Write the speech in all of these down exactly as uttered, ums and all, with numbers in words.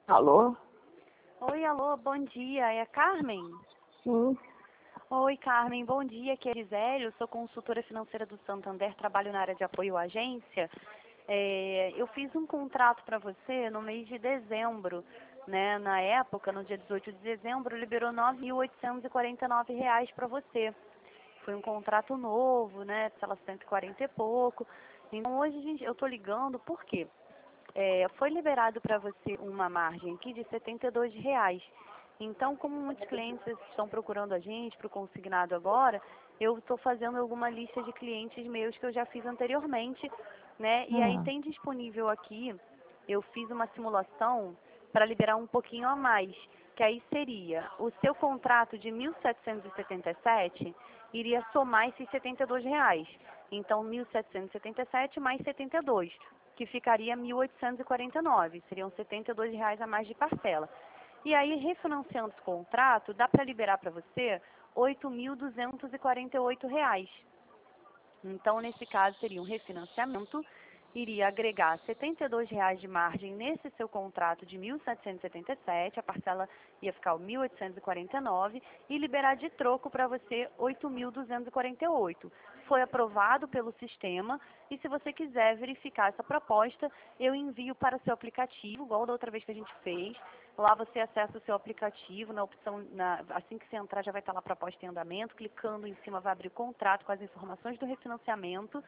Alô? Oi, alô, bom dia. É a Carmen? Sim. Oi, Carmen, bom dia. Aqui é a Gisele, eu sou consultora financeira do Santander, trabalho na área de apoio à agência. É, eu fiz um contrato para você no mês de dezembro, né? Na época, no dia dezoito de dezembro, liberou nove mil oitocentos e quarenta e nove reais para você. Foi um contrato novo, né? Pela cento e quarenta e pouco. Então, hoje a gente, eu estou ligando, por quê? É, foi liberado para você uma margem aqui de setenta e dois reais. Então, como muitos clientes estão procurando a gente para o consignado agora, eu estou fazendo alguma lista de clientes meus que eu já fiz anteriormente, né? E aí Ah, tem disponível aqui, eu fiz uma simulação para liberar um pouquinho a mais, que aí seria o seu contrato de mil setecentos e setenta e sete iria somar esses setenta e dois reais. Então, mil setecentos e setenta e sete mais setenta e dois, que ficaria mil oitocentos e quarenta e nove, seriam setenta e dois reais a mais de parcela. E aí, refinanciando esse contrato, dá para liberar para você oito mil duzentos e quarenta e oito reais. Então, nesse caso, seria um refinanciamento, iria agregar setenta e dois reais de margem nesse seu contrato de mil setecentos e setenta e sete, a parcela ia ficar mil oitocentos e quarenta e nove e liberar de troco para você oito mil duzentos e quarenta e oito. Foi aprovado pelo sistema e se você quiser verificar essa proposta, eu envio para o seu aplicativo, igual da outra vez que a gente fez. Lá você acessa o seu aplicativo, na opção, na, assim que você entrar já vai estar lá a proposta em andamento, clicando em cima vai abrir o contrato com as informações do refinanciamento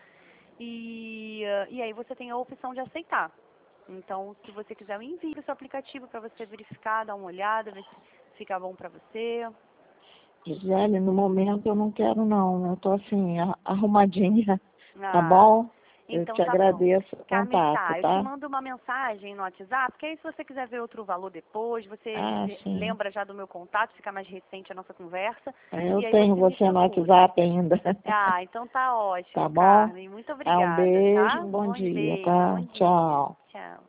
e, uh, e aí você tem a opção de aceitar. Então, se você quiser, eu envio o seu aplicativo para você verificar, dar uma olhada, ver se fica bom para você. Gisele, no momento eu não quero não. Eu tô assim, a- arrumadinha, tá Ah, bom? Eu então te tá bom. agradeço o Carmen, contato, tá, eu te tá? mando uma mensagem no WhatsApp, que aí se você quiser ver outro valor depois, você Ah, ve- sim. lembra já do meu contato, fica mais recente a nossa conversa, É, Eu e aí tenho você me você no procura. WhatsApp ainda. Ah, então tá Tá ótimo, bom? Carmen. Muito Ah, um obrigada, beijo, tá? um bom Bom dia, beijo, bom tá? dia. Tchau. Tchau.